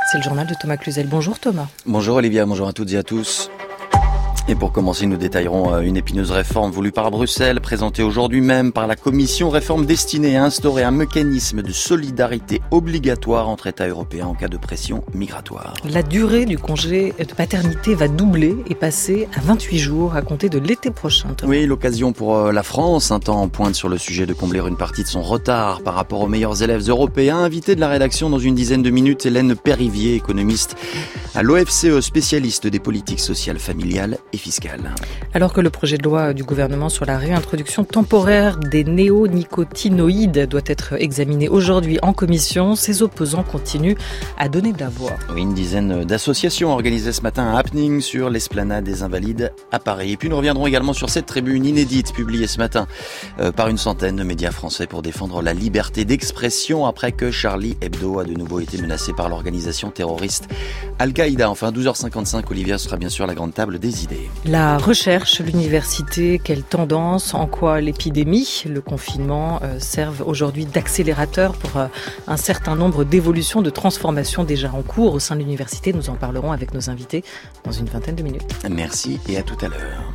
C'est le journal de Thomas Cluzel. Bonjour Thomas. Bonjour Olivia, bonjour à toutes et à tous. Et pour commencer, nous détaillerons une épineuse réforme voulue par Bruxelles, présentée aujourd'hui même par la Commission, réforme destinée à instaurer un mécanisme de solidarité obligatoire entre États européens en cas de pression migratoire. La durée du congé de paternité va doubler et passer à 28 jours à compter de l'été prochain. Thomas. Oui, l'occasion pour la France, un temps en pointe sur le sujet de combler une partie de son retard par rapport aux meilleurs élèves européens. Invité de la rédaction dans une dizaine de minutes, Hélène Périvier, économiste à l'OFCE, spécialiste des politiques sociales, familiales et fiscale. Alors que le projet de loi du gouvernement sur la réintroduction temporaire des néonicotinoïdes doit être examiné aujourd'hui en commission, ses opposants continuent à donner de la voix. Oui, une dizaine d'associations ont organisé ce matin un happening sur l'esplanade des Invalides à Paris. Et puis nous reviendrons également sur cette tribune inédite publiée ce matin par une centaine de médias français pour défendre la liberté d'expression après que Charlie Hebdo a de nouveau été menacé par l'organisation terroriste Al-Qaïda. Enfin, 12h55, Olivia sera bien sûr la grande table des idées. La recherche, l'université, quelle tendance, en quoi l'épidémie, le confinement servent aujourd'hui d'accélérateur pour un certain nombre d'évolutions, de transformations déjà en cours au sein de l'université. Nous en parlerons avec nos invités dans une vingtaine de minutes. Merci et à tout à l'heure.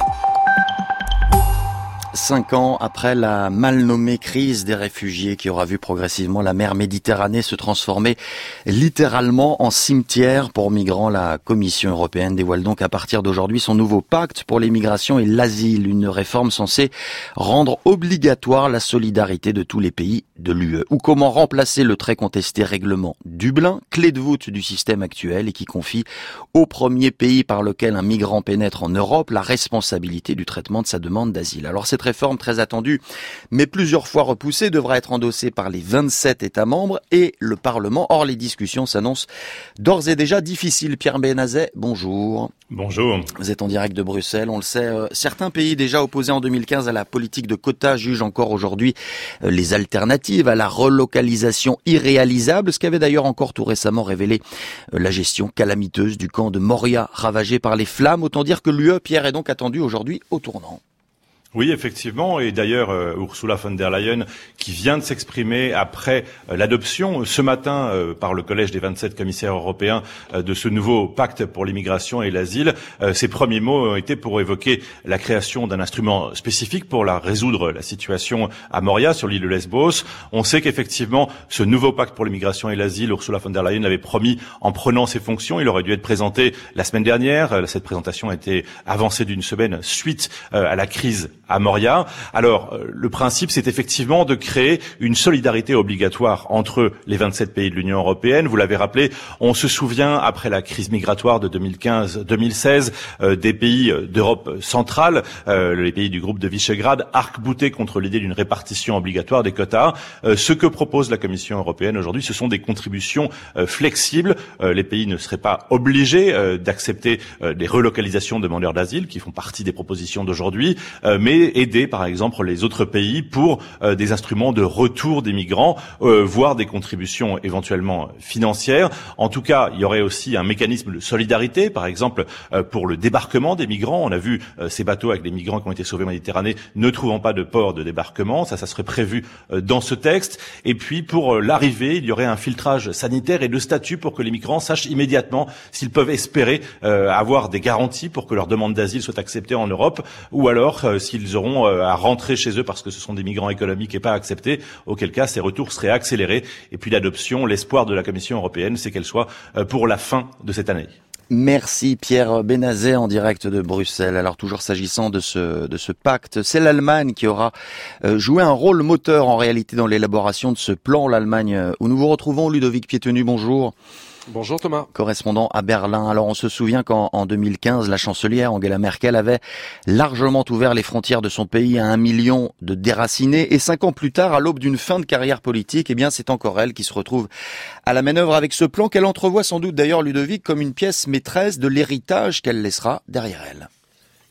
5 ans après la mal nommée crise des réfugiés qui aura vu progressivement la mer Méditerranée se transformer littéralement en cimetière pour migrants, la Commission européenne dévoile donc à partir d'aujourd'hui son nouveau pacte pour les migrations et l'asile, une réforme censée rendre obligatoire la solidarité de tous les pays de l'UE. Ou comment remplacer le très contesté règlement Dublin, clé de voûte du système actuel et qui confie au premier pays par lequel un migrant pénètre en Europe la responsabilité du traitement de sa demande d'asile. Alors cette réforme très attendue, mais plusieurs fois repoussée, devra être endossée par les 27 États membres et le Parlement. Or, les discussions s'annoncent d'ores et déjà difficiles. Pierre Benazet, bonjour. Bonjour. Vous êtes en direct de Bruxelles, on le sait. Certains pays déjà opposés en 2015 à la politique de quotas jugent encore aujourd'hui les alternatives à la relocalisation irréalisables, ce qu'avait d'ailleurs encore tout récemment révélé la gestion calamiteuse du camp de Moria ravagé par les flammes. Autant dire que l'UE, Pierre, est donc attendu aujourd'hui au tournant. Oui, effectivement. Et d'ailleurs, Ursula von der Leyen, qui vient de s'exprimer après l'adoption ce matin par le Collège des 27 commissaires européens de ce nouveau pacte pour l'immigration et l'asile, ses premiers mots ont été pour évoquer la création d'un instrument spécifique pour résoudre la situation à Moria, sur l'île de Lesbos. On sait qu'effectivement, ce nouveau pacte pour l'immigration et l'asile, Ursula von der Leyen l'avait promis en prenant ses fonctions. Il aurait dû être présenté la semaine dernière. Cette présentation a été avancée d'une semaine suite à la crise à Moria. Alors, le principe, c'est effectivement de créer une solidarité obligatoire entre les 27 pays de l'Union européenne. Vous l'avez rappelé, on se souvient, après la crise migratoire de 2015-2016, des pays d'Europe centrale, les pays du groupe de Visegrad, arc-boutés contre l'idée d'une répartition obligatoire des quotas. Ce que propose la Commission européenne aujourd'hui, ce sont des contributions flexibles. Les pays ne seraient pas obligés d'accepter des relocalisations de demandeurs d'asile, qui font partie des propositions d'aujourd'hui, mais aider par exemple les autres pays pour des instruments de retour des migrants, voire des contributions éventuellement financières. En tout cas, il y aurait aussi un mécanisme de solidarité, par exemple pour le débarquement des migrants. On a vu ces bateaux avec des migrants qui ont été sauvés en Méditerranée ne trouvant pas de port de débarquement. Ça serait prévu dans ce texte. Et puis pour l'arrivée, il y aurait un filtrage sanitaire et de statut pour que les migrants sachent immédiatement s'ils peuvent espérer avoir des garanties pour que leur demande d'asile soit acceptée en Europe, ou alors s'ils auront à rentrer chez eux parce que ce sont des migrants économiques et pas acceptés, auquel cas ces retours seraient accélérés. Et puis l'adoption, l'espoir de la Commission européenne, c'est qu'elle soit pour la fin de cette année. Merci Pierre Benazet en direct de Bruxelles. Alors toujours s'agissant de ce pacte, c'est l'Allemagne qui aura joué un rôle moteur en réalité dans l'élaboration de ce plan. L'Allemagne où nous vous retrouvons, Ludovic Pietenu, bonjour. Bonjour Thomas. Correspondant à Berlin. Alors on se souvient qu'en 2015, la chancelière Angela Merkel avait largement ouvert les frontières de son pays à 1 million de déracinés. Et 5 ans plus tard, à l'aube d'une fin de carrière politique, eh bien c'est encore elle qui se retrouve à la manœuvre avec ce plan qu'elle entrevoit sans doute d'ailleurs, Ludovic, comme une pièce maîtresse de l'héritage qu'elle laissera derrière elle.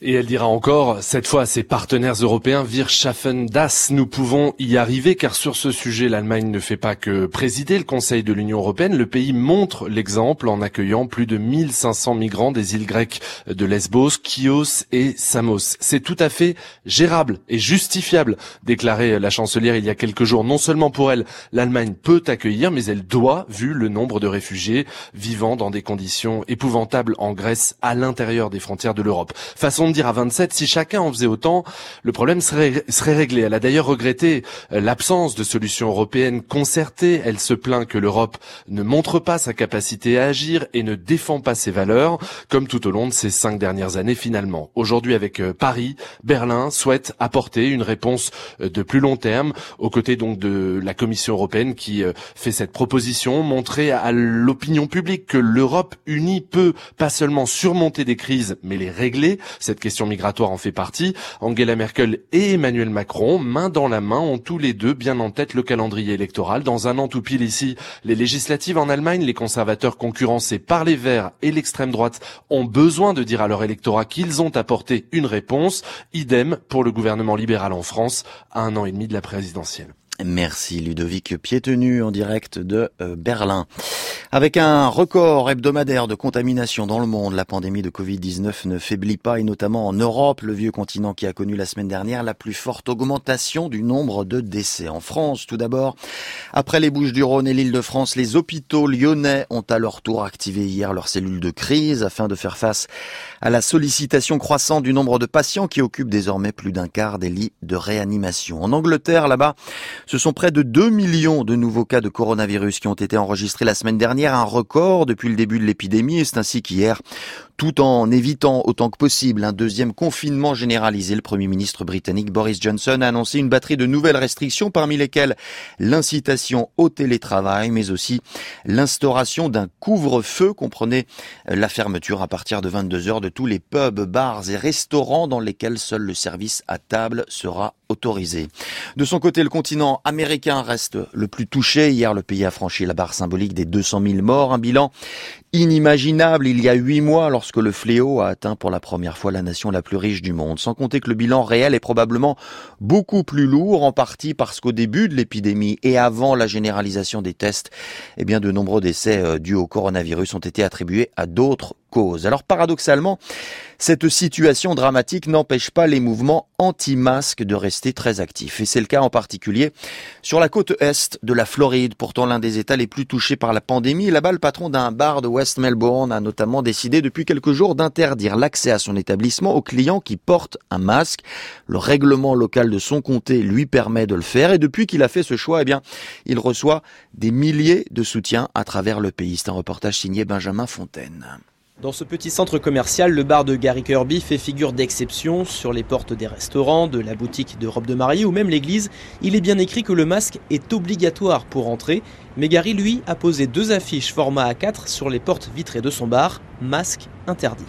Et elle dira encore, cette fois à ses partenaires européens, wir schaffen das, nous pouvons y arriver, car sur ce sujet, l'Allemagne ne fait pas que présider le Conseil de l'Union européenne. Le pays montre l'exemple en accueillant plus de 1500 migrants des îles grecques de Lesbos, Chios et Samos. C'est tout à fait gérable et justifiable, déclarait la chancelière il y a quelques jours. Non seulement pour elle, l'Allemagne peut accueillir, mais elle doit, vu le nombre de réfugiés vivant dans des conditions épouvantables en Grèce, à l'intérieur des frontières de l'Europe. Façon de dire à 27, si chacun en faisait autant, le problème serait réglé. Elle a d'ailleurs regretté l'absence de solution européenne concertée. Elle se plaint que l'Europe ne montre pas sa capacité à agir et ne défend pas ses valeurs, comme tout au long de ces 5 dernières années finalement. Aujourd'hui, avec Paris, Berlin souhaite apporter une réponse de plus long terme, aux côtés donc de la Commission européenne qui fait cette proposition, montrer à l'opinion publique que l'Europe unie peut pas seulement surmonter des crises, mais les régler. Cette question migratoire en fait partie. Angela Merkel et Emmanuel Macron, main dans la main, ont tous les deux bien en tête le calendrier électoral. Dans un an tout pile ici, les législatives en Allemagne, les conservateurs concurrencés par les Verts et l'extrême droite ont besoin de dire à leur électorat qu'ils ont apporté une réponse. Idem pour le gouvernement libéral en France, à 1 an et demi de la présidentielle. Merci Ludovic Piétenu en direct de Berlin. Avec un record hebdomadaire de contamination dans le monde, la pandémie de Covid-19 ne faiblit pas, et notamment en Europe, le vieux continent qui a connu la semaine dernière la plus forte augmentation du nombre de décès. En France, tout d'abord, après les Bouches-du-Rhône et l'Île-de-France, les hôpitaux lyonnais ont à leur tour activé hier leurs cellules de crise afin de faire face à la sollicitation croissante du nombre de patients qui occupent désormais plus d'un quart des lits de réanimation. En Angleterre, là-bas, ce sont près de 2 millions de nouveaux cas de coronavirus qui ont été enregistrés la semaine dernière, un record depuis le début de l'épidémie, et c'est ainsi qu'hier, tout en évitant autant que possible un deuxième confinement généralisé, le Premier ministre britannique Boris Johnson a annoncé une batterie de nouvelles restrictions, parmi lesquelles l'incitation au télétravail, mais aussi l'instauration d'un couvre-feu, comprenait la fermeture à partir de 22h de tous les pubs, bars et restaurants dans lesquels seul le service à table sera autorisé. De son côté, le continent américain reste le plus touché. Hier, le pays a franchi la barre symbolique des 200 000 morts, un bilan inimaginable il y a 8 mois lorsque le fléau a atteint pour la première fois la nation la plus riche du monde. Sans compter que le bilan réel est probablement beaucoup plus lourd, en partie parce qu'au début de l'épidémie et avant la généralisation des tests, de nombreux décès dus au coronavirus ont été attribués à d'autres causes. Alors paradoxalement, cette situation dramatique n'empêche pas les mouvements anti-masques de rester très actifs. Et c'est le cas en particulier sur la côte est de la Floride, pourtant l'un des États les plus touchés par la pandémie. Là-bas, le patron d'un bar de West Melbourne a notamment décidé depuis quelques jours d'interdire l'accès à son établissement aux clients qui portent un masque. Le règlement local de son comté lui permet de le faire, et depuis qu'il a fait ce choix, il reçoit des milliers de soutiens à travers le pays. C'est un reportage signé Benjamin Fontaine. Dans ce petit centre commercial, le bar de Gary Kirby fait figure d'exception. Sur les portes des restaurants, de la boutique de robes de mariée ou même l'église, il est bien écrit que le masque est obligatoire pour entrer. Mais Gary, lui, a posé 2 affiches format A4 sur les portes vitrées de son bar. Masque interdit.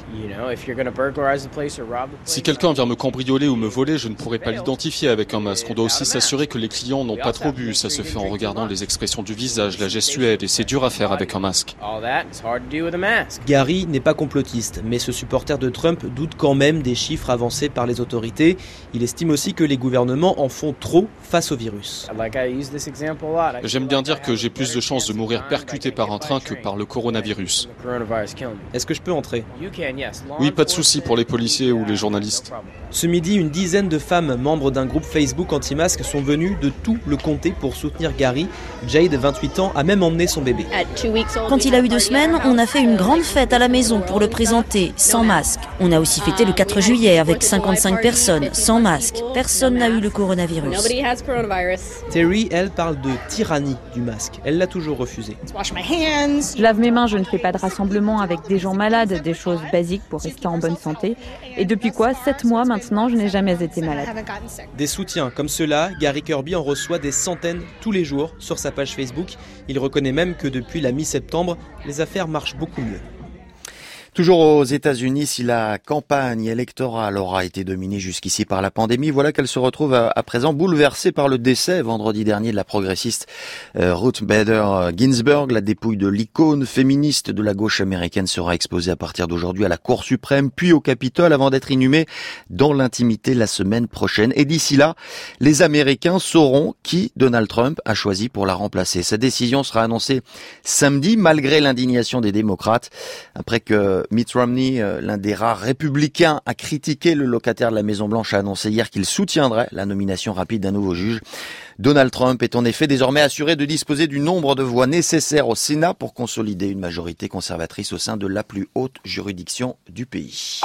Si quelqu'un vient me cambrioler ou me voler, je ne pourrai pas l'identifier avec un masque. On doit aussi s'assurer que les clients n'ont pas trop bu. Ça se fait en regardant les expressions du visage, la gestuelle, et c'est dur à faire avec un masque. Gary n'est pas complotiste, mais ce supporter de Trump doute quand même des chiffres avancés par les autorités. Il estime aussi que les gouvernements en font trop face au virus. J'aime bien dire que j'ai plus de chances de mourir percuté par un train que par le coronavirus. Est-ce que je peux entrer ? Oui, pas de souci pour les policiers ou les journalistes. Ce midi, une dizaine de femmes membres d'un groupe Facebook anti-masque sont venues de tout le comté pour soutenir Gary. Jade, 28 ans, a même emmené son bébé. Quand il a eu 2 semaines, on a fait une grande fête à la maison pour le présenter, sans masque. On a aussi fêté le 4 juillet avec 55 personnes, sans masque. Personne n'a eu le coronavirus. Terry, elle, parle de tyrannie du masque. Elle l'a toujours refusé. Je lave mes mains, je ne fais pas de rassemblement avec des gens malades, des choses basiques pour rester en bonne santé. Et depuis 7 mois maintenant, je n'ai jamais été malade. Des soutiens comme ceux-là, Gary Kirby en reçoit des centaines tous les jours sur sa page Facebook. Il reconnaît même que depuis la mi-septembre, les affaires marchent beaucoup mieux. Toujours aux États-Unis, si la campagne électorale aura été dominée jusqu'ici par la pandémie, voilà qu'elle se retrouve à présent bouleversée par le décès vendredi dernier de la progressiste Ruth Bader Ginsburg. La dépouille de l'icône féministe de la gauche américaine sera exposée à partir d'aujourd'hui à la Cour suprême, puis au Capitole, avant d'être inhumée dans l'intimité la semaine prochaine. Et d'ici là, les Américains sauront qui Donald Trump a choisi pour la remplacer. Sa décision sera annoncée samedi, malgré l'indignation des démocrates, après que Mitt Romney, l'un des rares républicains à critiquer le locataire de la Maison-Blanche, a annoncé hier qu'il soutiendrait la nomination rapide d'un nouveau juge. Donald Trump est en effet désormais assuré de disposer du nombre de voix nécessaires au Sénat pour consolider une majorité conservatrice au sein de la plus haute juridiction du pays.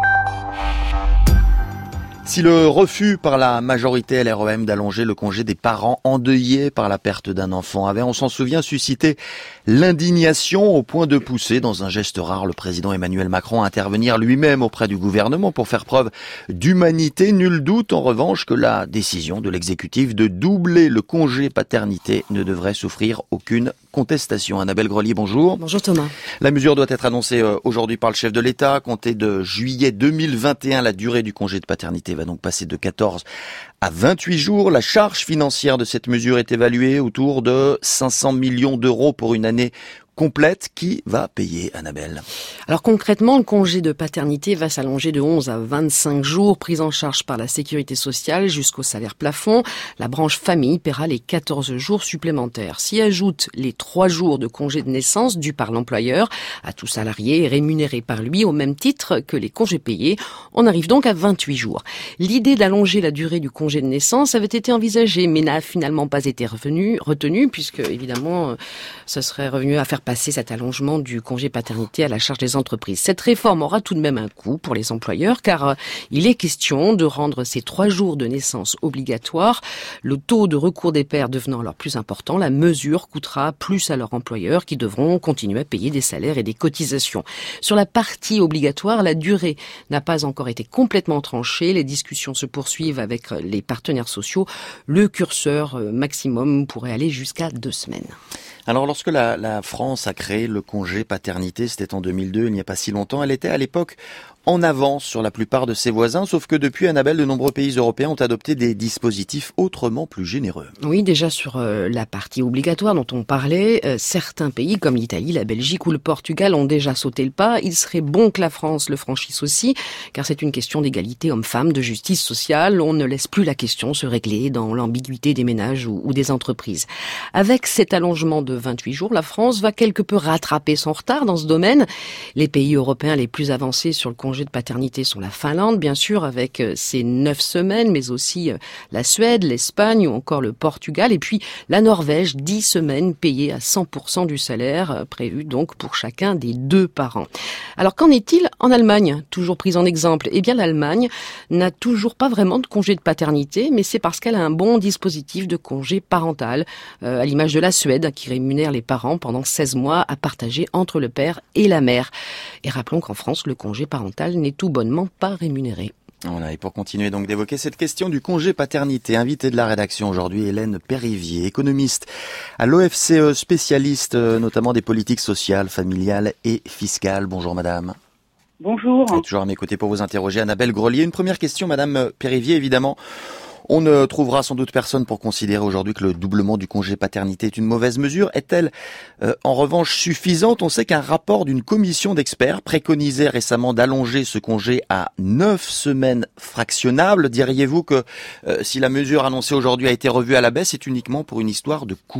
Si le refus par la majorité LREM d'allonger le congé des parents endeuillés par la perte d'un enfant avait, on s'en souvient, suscité l'indignation au point de pousser, dans un geste rare, le président Emmanuel Macron à intervenir lui-même auprès du gouvernement pour faire preuve d'humanité. Nul doute, en revanche, que la décision de l'exécutif de doubler le congé paternité ne devrait souffrir aucune contestation. Annabelle Grelier, bonjour. Bonjour Thomas. La mesure doit être annoncée aujourd'hui par le chef de l'État. Comptée de juillet 2021, la durée du congé de paternité va donc passer de 14 à 28 jours. La charge financière de cette mesure est évaluée autour de 500 millions d'euros pour une année complète. Qui va payer, Annabelle? Alors concrètement, le congé de paternité va s'allonger de 11 à 25 jours, pris en charge par la sécurité sociale jusqu'au salaire plafond. La branche famille paiera les 14 jours supplémentaires. S'y ajoutent les 3 jours de congé de naissance dus par l'employeur à tout salarié rémunéré par lui au même titre que les congés payés. On arrive donc à 28 jours. L'idée d'allonger la durée du congé de naissance avait été envisagée, mais n'a finalement pas été retenue, puisque évidemment, ça serait revenu à faire passer cet allongement du congé paternité à la charge des entreprises. Cette réforme aura tout de même un coût pour les employeurs, car il est question de rendre ces 3 jours de naissance obligatoires. Le taux de recours des pères devenant alors plus important, la mesure coûtera plus à leurs employeurs qui devront continuer à payer des salaires et des cotisations. Sur la partie obligatoire, la durée n'a pas encore été complètement tranchée. Les discussions se poursuivent avec les partenaires sociaux. Le curseur maximum pourrait aller jusqu'à 2 semaines. Alors lorsque la France a créé le congé paternité, c'était en 2002, il n'y a pas si longtemps, elle était à l'époque en avance sur la plupart de ses voisins, sauf que depuis, Annabelle, de nombreux pays européens ont adopté des dispositifs autrement plus généreux. Oui, déjà sur la partie obligatoire dont on parlait, certains pays comme l'Italie, la Belgique ou le Portugal ont déjà sauté le pas. Il serait bon que la France le franchisse aussi, car c'est une question d'égalité homme-femme, de justice sociale. On ne laisse plus la question se régler dans l'ambiguïté des ménages ou des entreprises. Avec cet allongement de 28 jours, la France va quelque peu rattraper son retard dans ce domaine. Les pays européens les plus avancés sur le congé de paternité sont la Finlande, bien sûr, avec ses 9 semaines, mais aussi la Suède, l'Espagne ou encore le Portugal, et puis la Norvège, 10 semaines payées à 100% du salaire, prévu donc pour chacun des 2 parents. Alors qu'en est-il en Allemagne, toujours prise en exemple? Eh bien l'Allemagne n'a toujours pas vraiment de congé de paternité, mais c'est parce qu'elle a un bon dispositif de congé parental, à l'image de la Suède, qui rémunère les parents pendant 16 mois à partager entre le père et la mère. Et rappelons qu'en France, le congé parental n'est tout bonnement pas rémunéré. Voilà, et pour continuer donc d'évoquer cette question du congé paternité, invitée de la rédaction aujourd'hui, Hélène Périvier, économiste à l'OFCE, spécialiste notamment des politiques sociales, familiales et fiscales. Bonjour madame. Bonjour. Et toujours à mes côtés pour vous interroger, Annabelle Grelier. Une première question, madame Périvier, évidemment. On ne trouvera sans doute personne pour considérer aujourd'hui que le doublement du congé paternité est une mauvaise mesure. Est-elle en revanche suffisante? On sait qu'un rapport d'une commission d'experts préconisait récemment d'allonger ce congé à 9 semaines fractionnables. Diriez-vous que si la mesure annoncée aujourd'hui a été revue à la baisse, c'est uniquement pour une histoire de coût?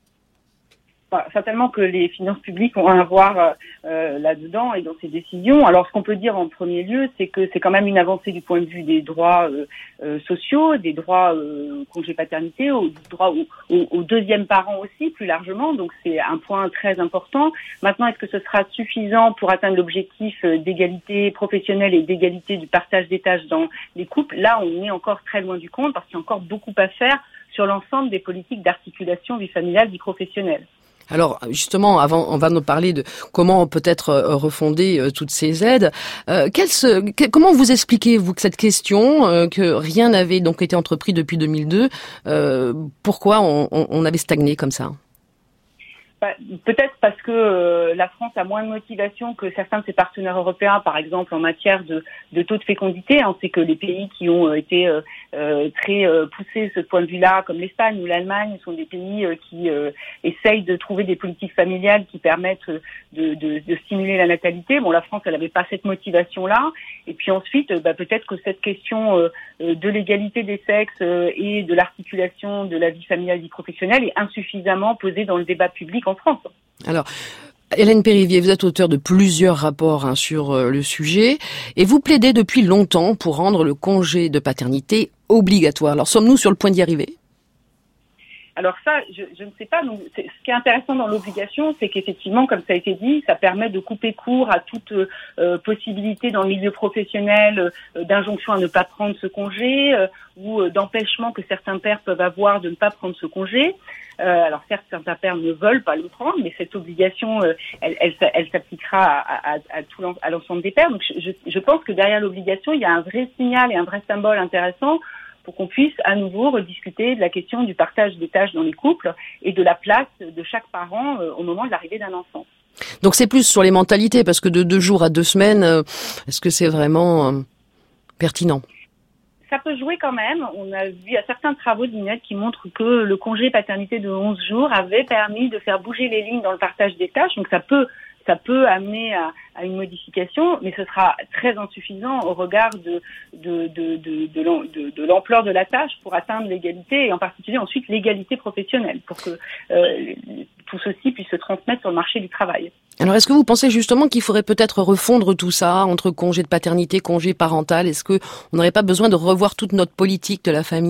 Certainement que les finances publiques ont à voir là-dedans et dans ces décisions. Alors, ce qu'on peut dire en premier lieu, c'est que c'est quand même une avancée du point de vue des droits sociaux, des droits congé paternité, des droits aux deuxième parents aussi, plus largement. Donc, c'est un point très important. Maintenant, est-ce que ce sera suffisant pour atteindre l'objectif d'égalité professionnelle et d'égalité du partage des tâches dans les couples? Là, on est encore très loin du compte parce qu'il y a encore beaucoup à faire sur l'ensemble des politiques d'articulation vie familiale, vie professionnelle. Alors justement, avant, on va nous parler de comment peut-être refonder toutes ces aides. Comment vous expliquez-vous que cette question, que rien n'avait donc été entrepris depuis 2002, pourquoi on avait stagné comme ça? Peut-être parce que la France a moins de motivation que certains de ses partenaires européens, par exemple en matière de taux de fécondité. On sait que les pays qui ont été très poussés de ce point de vue-là, comme l'Espagne ou l'Allemagne, sont des pays qui essayent de trouver des politiques familiales qui permettent de stimuler la natalité. Bon, la France, elle n'avait pas cette motivation-là. Et puis ensuite, peut-être que cette question de l'égalité des sexes et de l'articulation de la vie familiale et vie professionnelle est insuffisamment posée dans le débat public en France. Alors, Hélène Périvier, vous êtes auteure de plusieurs rapports sur le sujet et vous plaidez depuis longtemps pour rendre le congé de paternité obligatoire. Alors, sommes-nous sur le point d'y arriver ? Alors ça, je ne sais pas. Donc, ce qui est intéressant dans l'obligation, c'est qu'effectivement, comme ça a été dit, ça permet de couper court à toute possibilité dans le milieu professionnel d'injonction à ne pas prendre ce congé ou d'empêchement que certains pères peuvent avoir de ne pas prendre ce congé. Alors certes, certains pères ne veulent pas le prendre, mais cette obligation, elle s'appliquera à l'ensemble des pères. Donc je pense que derrière l'obligation, il y a un vrai signal et un vrai symbole intéressant pour qu'on puisse à nouveau rediscuter de la question du partage des tâches dans les couples et de la place de chaque parent au moment de l'arrivée d'un enfant. Donc c'est plus sur les mentalités, parce que de 2 jours à 2 semaines, est-ce que c'est vraiment pertinent ? Ça peut jouer quand même. On a vu à certains travaux d'INED qui montrent que le congé paternité de 11 jours avait permis de faire bouger les lignes dans le partage des tâches. Donc ça peut amener à une modification, mais ce sera très insuffisant au regard de l'ampleur de la tâche pour atteindre l'égalité et en particulier ensuite l'égalité professionnelle pour que tout ceci puisse se transmettre sur le marché du travail. Alors est-ce que vous pensez justement qu'il faudrait peut-être refondre tout ça entre congé de paternité, congé parental ? Est-ce qu'on n'aurait pas besoin de revoir toute notre politique de la famille ?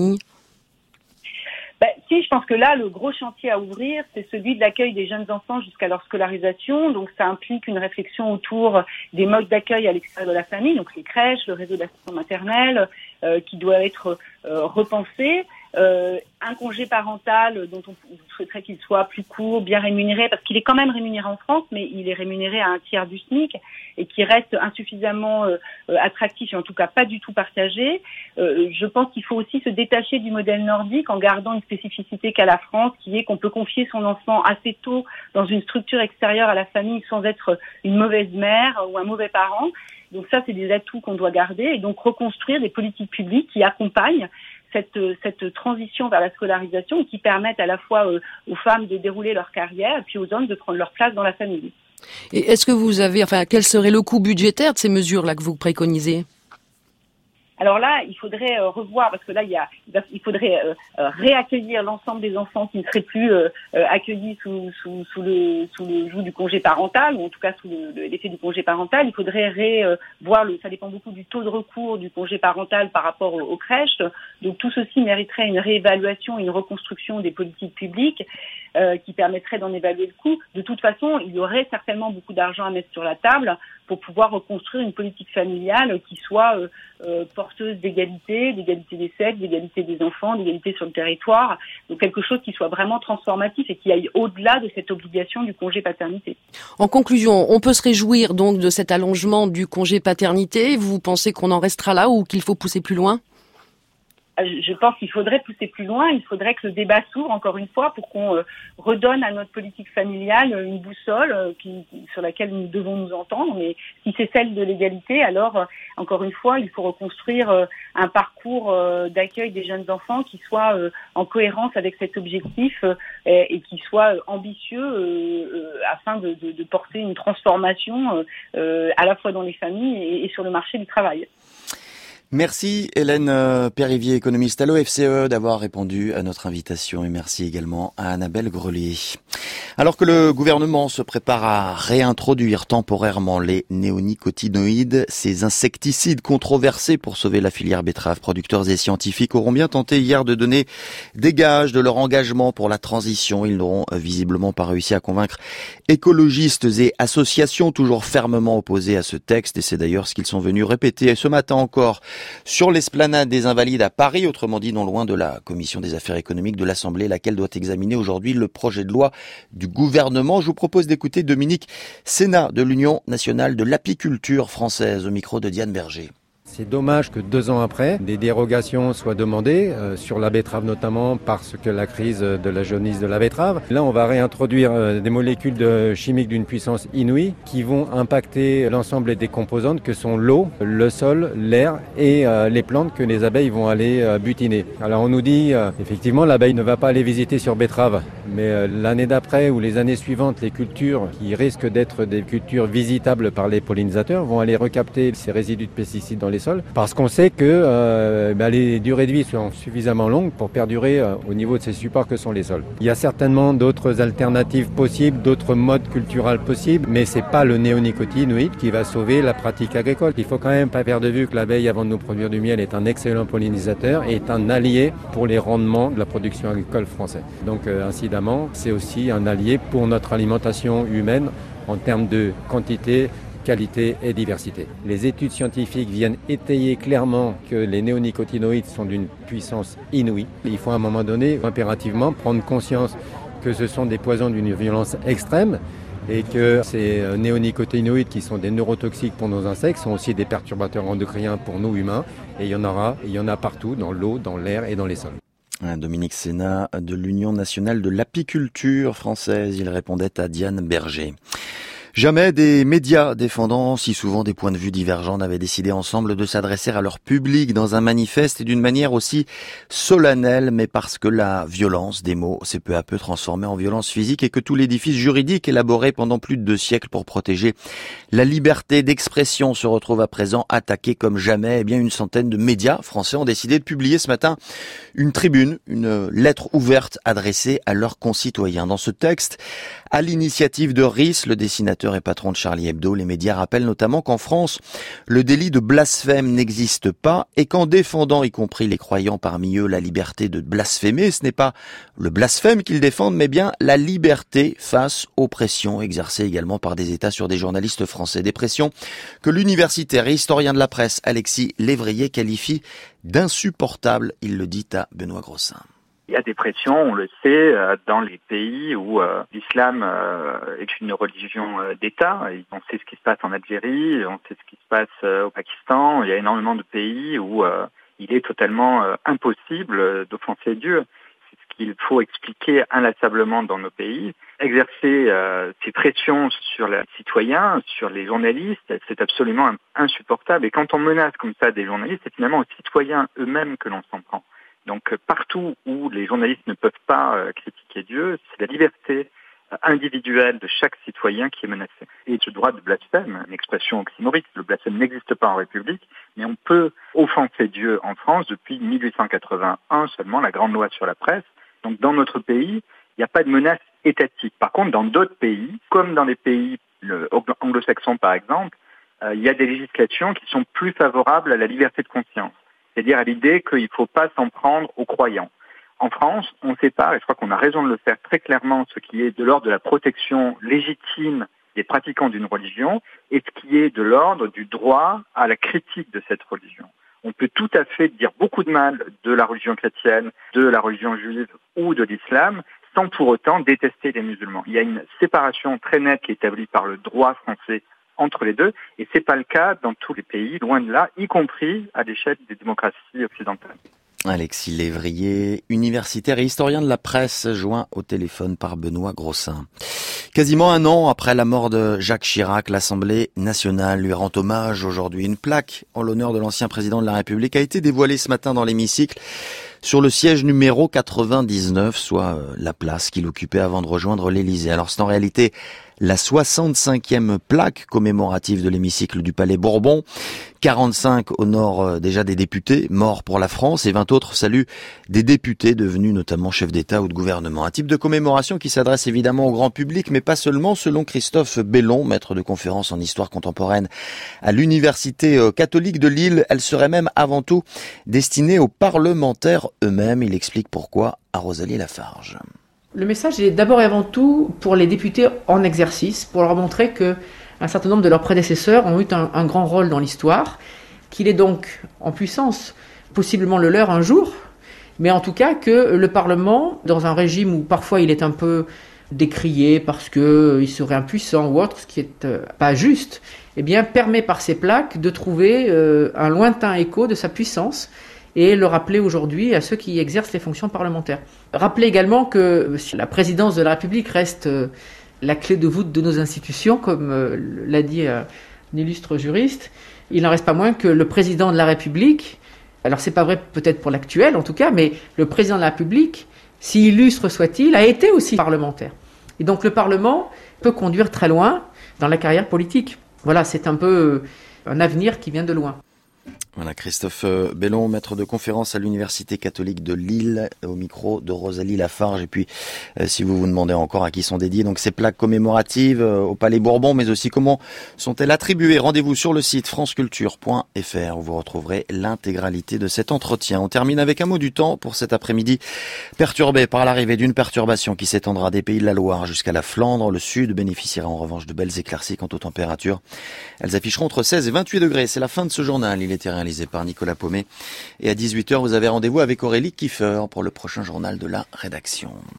Si, je pense que là, le gros chantier à ouvrir, c'est celui de l'accueil des jeunes enfants jusqu'à leur scolarisation. Donc, ça implique une réflexion autour des modes d'accueil à l'extérieur de la famille, donc les crèches, le réseau d'assistants maternels, qui doit être repensé. Un congé parental dont on souhaiterait qu'il soit plus court, bien rémunéré, parce qu'il est quand même rémunéré en France, mais il est rémunéré à 1/3 du SMIC et qui reste insuffisamment attractif et en tout cas pas du tout partagé. Je pense qu'il faut aussi se détacher du modèle nordique en gardant une spécificité qu'a la France, qui est qu'on peut confier son enfant assez tôt dans une structure extérieure à la famille sans être une mauvaise mère ou un mauvais parent. Donc ça, c'est des atouts qu'on doit garder et donc reconstruire des politiques publiques qui accompagnent cette transition vers la scolarisation et qui permettent à la fois aux femmes de dérouler leur carrière et puis aux hommes de prendre leur place dans la famille. Et est-ce que vous avez, quel serait le coût budgétaire de ces mesures-là que vous préconisez ? Alors là, il faudrait revoir, parce que là, il faudrait réaccueillir l'ensemble des enfants qui ne seraient plus accueillis sous le joug du congé parental, ou en tout cas sous l'effet du congé parental. Il faudrait voir, ça dépend beaucoup du taux de recours du congé parental par rapport aux crèches. Donc tout ceci mériterait une réévaluation, une reconstruction des politiques publiques qui permettrait d'en évaluer le coût. De toute façon, il y aurait certainement beaucoup d'argent à mettre sur la table pour pouvoir reconstruire une politique familiale qui soit porteuse d'égalité des sexes, d'égalité des enfants, d'égalité sur le territoire. Donc quelque chose qui soit vraiment transformatif et qui aille au-delà de cette obligation du congé paternité. En conclusion, on peut se réjouir donc de cet allongement du congé paternité. Vous pensez qu'on en restera là ou qu'il faut pousser plus loin ? Je pense qu'il faudrait pousser plus loin. Il faudrait que le débat s'ouvre encore une fois pour qu'on redonne à notre politique familiale une boussole sur laquelle nous devons nous entendre. Mais si c'est celle de l'égalité, alors encore une fois, il faut reconstruire un parcours d'accueil des jeunes enfants qui soit en cohérence avec cet objectif et qui soit ambitieux afin de porter une transformation à la fois dans les familles et sur le marché du travail. Merci Hélène Périvier, économiste à l'OFCE, d'avoir répondu à notre invitation et merci également à Annabelle Grelier. Alors que le gouvernement se prépare à réintroduire temporairement les néonicotinoïdes, ces insecticides controversés pour sauver la filière betterave, producteurs et scientifiques auront bien tenté hier de donner des gages de leur engagement pour la transition. Ils n'auront visiblement pas réussi à convaincre écologistes et associations toujours fermement opposées à ce texte et c'est d'ailleurs ce qu'ils sont venus répéter ce matin encore sur l'esplanade des Invalides à Paris, autrement dit non loin de la Commission des affaires économiques de l'Assemblée, laquelle doit examiner aujourd'hui le projet de loi du gouvernement. Je vous propose d'écouter Dominique Sénat de l'Union nationale de l'apiculture française au micro de Diane Berger. C'est dommage que 2 ans après, des dérogations soient demandées, sur la betterave notamment, parce que la crise de la jaunisse de la betterave. Là, on va réintroduire des molécules chimiques d'une puissance inouïe qui vont impacter l'ensemble des composantes que sont l'eau, le sol, l'air et les plantes que les abeilles vont aller butiner. Alors on nous dit, effectivement, l'abeille ne va pas aller visiter sur betterave, mais l'année d'après ou les années suivantes, les cultures qui risquent d'être des cultures visitables par les pollinisateurs vont aller recapter ces résidus de pesticides dans les sols, parce qu'on sait que les durées de vie sont suffisamment longues pour perdurer au niveau de ces supports que sont les sols. Il y a certainement d'autres alternatives possibles, d'autres modes culturels possibles, mais c'est pas le néonicotinoïde qui va sauver la pratique agricole. Il faut quand même pas perdre de vue que l'abeille, avant de nous produire du miel, est un excellent pollinisateur et est un allié pour les rendements de la production agricole française. Donc incidemment, c'est aussi un allié pour notre alimentation humaine en termes de quantité, qualité et diversité. Les études scientifiques viennent étayer clairement que les néonicotinoïdes sont d'une puissance inouïe. Il faut à un moment donné, impérativement, prendre conscience que ce sont des poisons d'une violence extrême et que ces néonicotinoïdes qui sont des neurotoxiques pour nos insectes sont aussi des perturbateurs endocriniens pour nous humains. Et il y en a partout, dans l'eau, dans l'air et dans les sols. Dominique Sénat de l'Union nationale de l'apiculture française, il répondait à Diane Berger. Jamais des médias défendant si souvent des points de vue divergents n'avaient décidé ensemble de s'adresser à leur public dans un manifeste et d'une manière aussi solennelle, mais parce que la violence des mots s'est peu à peu transformée en violence physique et que tout l'édifice juridique élaboré pendant plus de 2 siècles pour protéger la liberté d'expression se retrouve à présent attaqué comme jamais. Eh bien, une centaine de médias français ont décidé de publier ce matin une tribune, une lettre ouverte adressée à leurs concitoyens. Dans ce texte, à l'initiative de Riss, le dessinateur et patron de Charlie Hebdo, les médias rappellent notamment qu'en France, le délit de blasphème n'existe pas et qu'en défendant, y compris les croyants parmi eux, la liberté de blasphémer, ce n'est pas le blasphème qu'ils défendent, mais bien la liberté face aux pressions exercées également par des États sur des journalistes français. Des pressions que l'universitaire et historien de la presse Alexis Lévrier qualifie d'insupportables, il le dit à Benoît Grossin. Il y a des pressions, on le sait, dans les pays où l'islam est une religion d'État. On sait ce qui se passe en Algérie, on sait ce qui se passe au Pakistan. Il y a énormément de pays où il est totalement impossible d'offenser Dieu. C'est ce qu'il faut expliquer inlassablement dans nos pays. Exercer ces pressions sur les citoyens, sur les journalistes, c'est absolument insupportable. Et quand on menace comme ça des journalistes, c'est finalement aux citoyens eux-mêmes que l'on s'en prend. Donc partout où les journalistes ne peuvent pas critiquer Dieu, c'est la liberté individuelle de chaque citoyen qui est menacée. Et ce droit de blasphème, une expression oxymorique, le blasphème n'existe pas en République, mais on peut offenser Dieu en France depuis 1881 seulement, la grande loi sur la presse. Donc dans notre pays, il n'y a pas de menace étatique. Par contre, dans d'autres pays, comme dans les pays anglo-saxons par exemple, il y a des législations qui sont plus favorables à la liberté de conscience. C'est-à-dire à l'idée qu'il ne faut pas s'en prendre aux croyants. En France, on sépare, et je crois qu'on a raison de le faire très clairement, ce qui est de l'ordre de la protection légitime des pratiquants d'une religion et ce qui est de l'ordre du droit à la critique de cette religion. On peut tout à fait dire beaucoup de mal de la religion chrétienne, de la religion juive ou de l'islam, sans pour autant détester les musulmans. Il y a une séparation très nette qui est établie par le droit français entre les deux, et c'est pas le cas dans tous les pays, loin de là, y compris à l'échelle des démocraties occidentales. Alexis Lévrier, universitaire et historien de la presse, joint au téléphone par Benoît Grossin. Quasiment 1 an après la mort de Jacques Chirac, l'Assemblée nationale lui rend hommage aujourd'hui. Une plaque en l'honneur de l'ancien président de la République a été dévoilée ce matin dans l'hémicycle sur le siège numéro 99, soit la place qu'il occupait avant de rejoindre l'Élysée. Alors c'est en réalité la 65e plaque commémorative de l'hémicycle du Palais Bourbon. 45 honorent déjà des députés morts pour la France et 20 autres saluent des députés devenus notamment chefs d'État ou de gouvernement. Un type de commémoration qui s'adresse évidemment au grand public, mais pas seulement, selon Christophe Bellon, maître de conférences en histoire contemporaine à l'Université catholique de Lille. Elle serait même avant tout destinée aux parlementaires eux-mêmes. Il explique pourquoi à Rosalie Lafarge. Le message est d'abord et avant tout pour les députés en exercice, pour leur montrer que un certain nombre de leurs prédécesseurs ont eu un grand rôle dans l'histoire, qu'il est donc en puissance, possiblement le leur un jour, mais en tout cas que le Parlement, dans un régime où parfois il est un peu décrié parce qu'il serait impuissant ou autre, ce qui est pas juste, permet par ces plaques de trouver un lointain écho de sa puissance et le rappeler aujourd'hui à ceux qui exercent les fonctions parlementaires. Rappeler également que la présidence de la République reste la clé de voûte de nos institutions, comme l'a dit un illustre juriste, il n'en reste pas moins que le président de la République, alors c'est pas vrai peut-être pour l'actuel en tout cas, mais le président de la République, si illustre soit-il, a été aussi parlementaire. Et donc le Parlement peut conduire très loin dans la carrière politique. Voilà, c'est un peu un avenir qui vient de loin. Voilà, Christophe Bellon, maître de conférence à l'Université catholique de Lille, au micro de Rosalie Lafarge. Et puis, si vous vous demandez encore à qui sont dédiées donc ces plaques commémoratives au Palais Bourbon, mais aussi comment sont-elles attribuées, rendez-vous sur le site franceculture.fr où vous retrouverez l'intégralité de cet entretien. On termine avec un mot du temps pour cet après-midi perturbé par l'arrivée d'une perturbation qui s'étendra des Pays de la Loire jusqu'à la Flandre. Le sud bénéficiera en revanche de belles éclaircies quant aux températures. Elles afficheront entre 16 et 28 degrés. C'est la fin de ce journal. Il était réalisé par Nicolas Paumet. Et à 18h, vous avez rendez-vous avec Aurélie Kiefer pour le prochain journal de la rédaction.